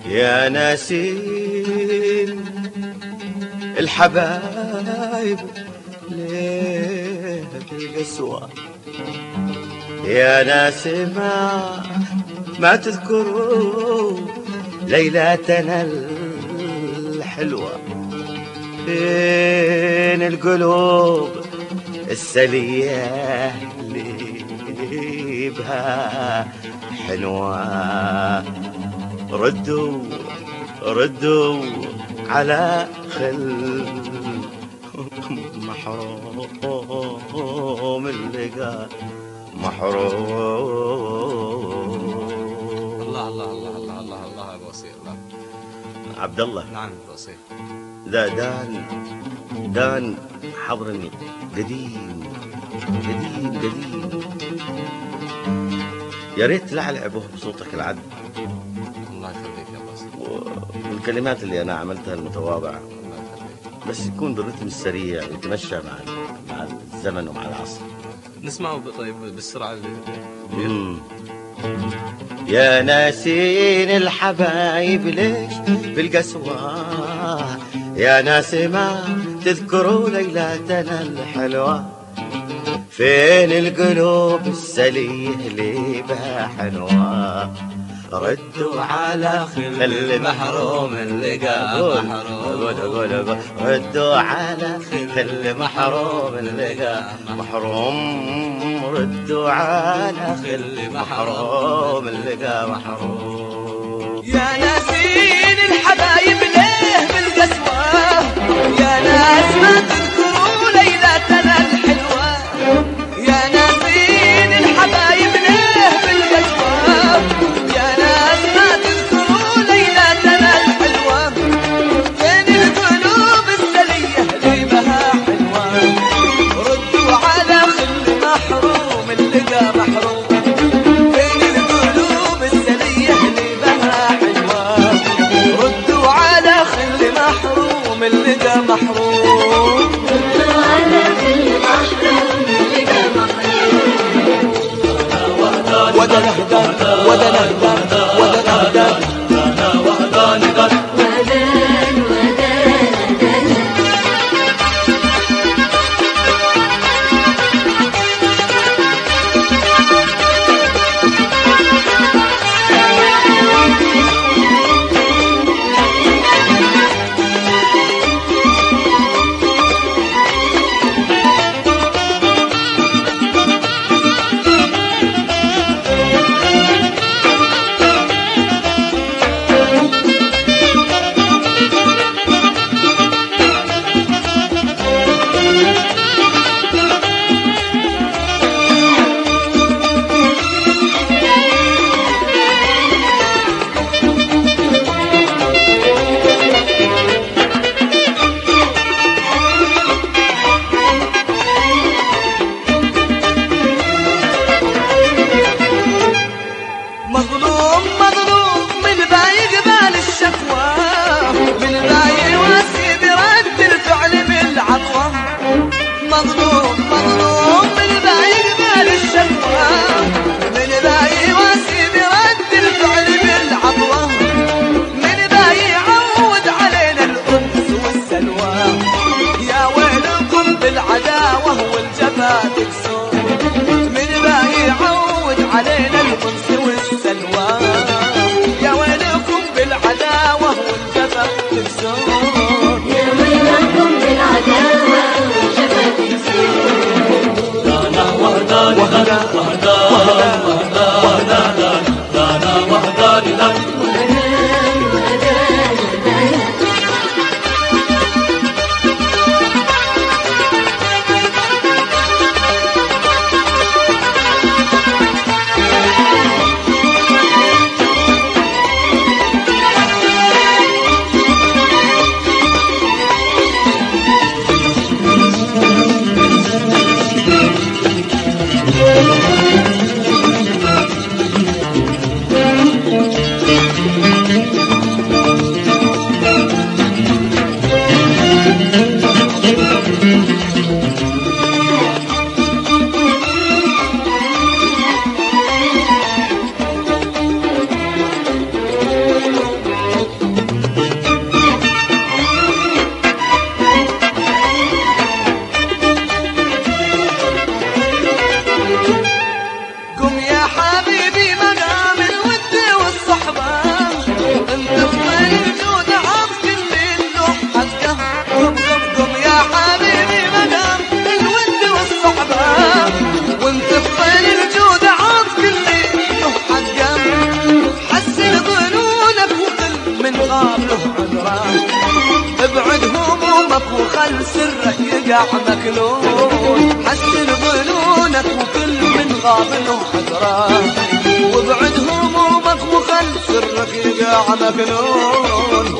يا ناسين الحبايب ليه بالقسوة، يا ناس ما تذكروا ليلاتنا الحلوة، فين القلوب السلية اللي بها حنوة، ردوا على خل محروم اللقاء محروم. الله الله الله الله الله الله يا ابو وصير. عبد الله. نعم ابو وصير. ذا دان حضرني قديم قديم قديم، يا ريت تلعلع به بصوتك العذب. الله يخليك يا ابو وصير. والكلمات اللي انا عملتها المتواضعه بس يكون بالرتم السريع يتمشى مع الزمن ومع العصر. نسمعه طيب بالسرعه اللي يا ناسين الحبايب ليش بالقسوة، يا ناس ما تذكروا ليلاتنا الحلوة، فين القلوب السليه اللي بها حنوة، ردوا على خل محروم اللقاء محروم، ردوا على خل محروم اللقاء محروم، ردوا على خل محروم اللقاء محروم. يا ناسين الحبايب ليه بالقسوة، يا ناس ما تذكروا ليلاتنا الحلوة، يا ناسين الحبايب ليه بالقسوة، يا ناس ما تذكروا ليلاتنا الحلوة، فين القلوب السلية اللي بها حلوة، ردوا على خل محروم اللقا محروم، فين القلوب السلية اللي بها حلوة، ردوا على خل محروم اللقا محروم، ردوا على خل محروم اللقا محروم. ودنهدان ودنهدان ودنهدان ودان ودان يقع مكنون، حسن ظنونك وكل من غاب له حذره، وابعد همومك وخل سرك يقع مكنون.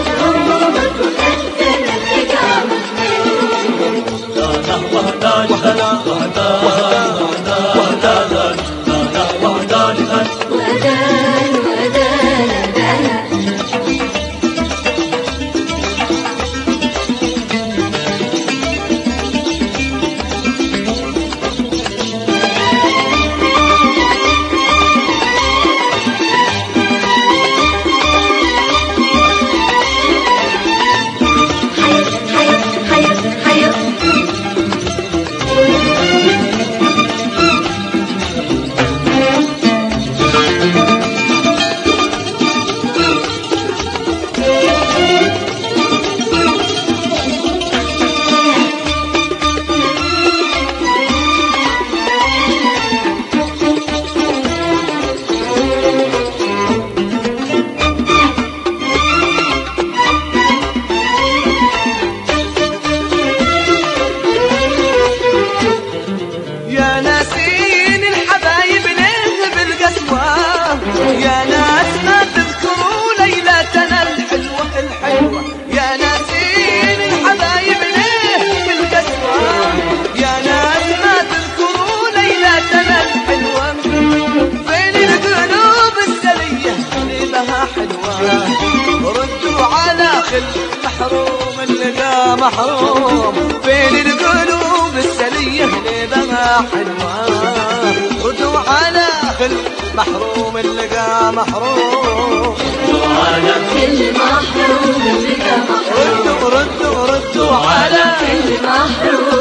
يا ناس ما تذكروا ليلتنا الحلوة الحلوة، يا ناسين الحبايب ليه بالقسوة، يا ناس ما تذكروا ليلتنا الحلوة، فين القلوب السلية اللي بها حلوة، ردوا على خل محروم اللقى محروم، فين القلوب السلية اللي بها حلوة، ردوا على خل محروم اللقى محروم، على كل محروم اللقى محروم، ردوا على كل محروم